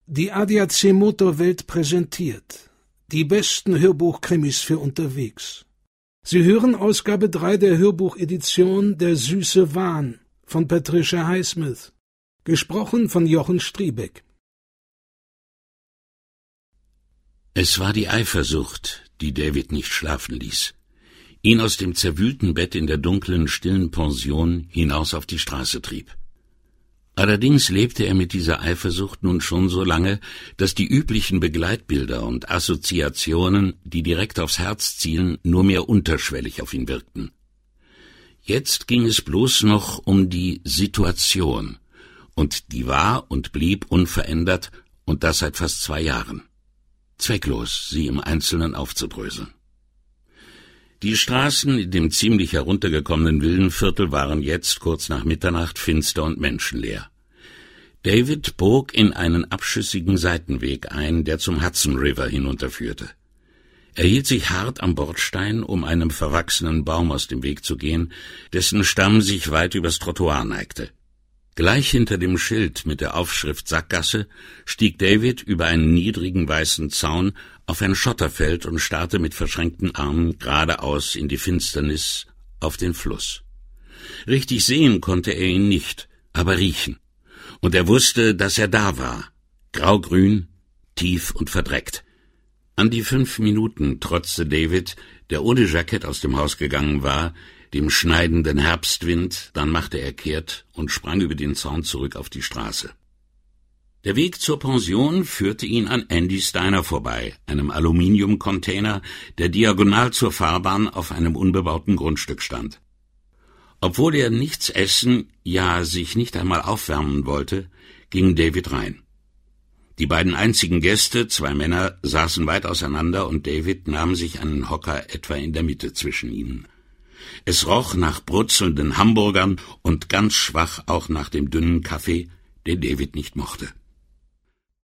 Die ADAC Motorwelt präsentiert die besten Hörbuchkrimis für unterwegs. Sie hören Ausgabe 3 der Hörbuchedition Der süße Wahn von Patricia Highsmith, gesprochen von Jochen Striebeck. Es war die Eifersucht, die David nicht schlafen ließ, ihn aus dem zerwühlten Bett in der dunklen, stillen Pension hinaus auf die Straße trieb. Allerdings lebte er mit dieser Eifersucht nun schon so lange, dass die üblichen Begleitbilder und Assoziationen, die direkt aufs Herz zielen, nur mehr unterschwellig auf ihn wirkten. Jetzt ging es bloß noch um die Situation, und die war und blieb unverändert, und das seit fast 2 Jahren. Zwecklos, sie im Einzelnen aufzudröseln. Die Straßen in dem ziemlich heruntergekommenen Villenviertel waren jetzt kurz nach Mitternacht finster und menschenleer. David bog in einen abschüssigen Seitenweg ein, der zum Hudson River hinunterführte. Er hielt sich hart am Bordstein, um einem verwachsenen Baum aus dem Weg zu gehen, dessen Stamm sich weit übers Trottoir neigte. Gleich hinter dem Schild mit der Aufschrift Sackgasse stieg David über einen niedrigen weißen Zaun auf ein Schotterfeld und starrte mit verschränkten Armen geradeaus in die Finsternis auf den Fluss. Richtig sehen konnte er ihn nicht, aber riechen. Und er wusste, dass er da war, graugrün, tief und verdreckt. An die 5 Minuten trotzte David, der ohne Jackett aus dem Haus gegangen war, dem schneidenden Herbstwind, dann machte er kehrt und sprang über den Zaun zurück auf die Straße. Der Weg zur Pension führte ihn an Andy Steiner vorbei, einem Aluminiumcontainer, der diagonal zur Fahrbahn auf einem unbebauten Grundstück stand. Obwohl er nichts essen, ja sich nicht einmal aufwärmen wollte, ging David rein. Die beiden einzigen Gäste, 2 Männer, saßen weit auseinander und David nahm sich einen Hocker etwa in der Mitte zwischen ihnen. Es roch nach brutzelnden Hamburgern und ganz schwach auch nach dem dünnen Kaffee, den David nicht mochte.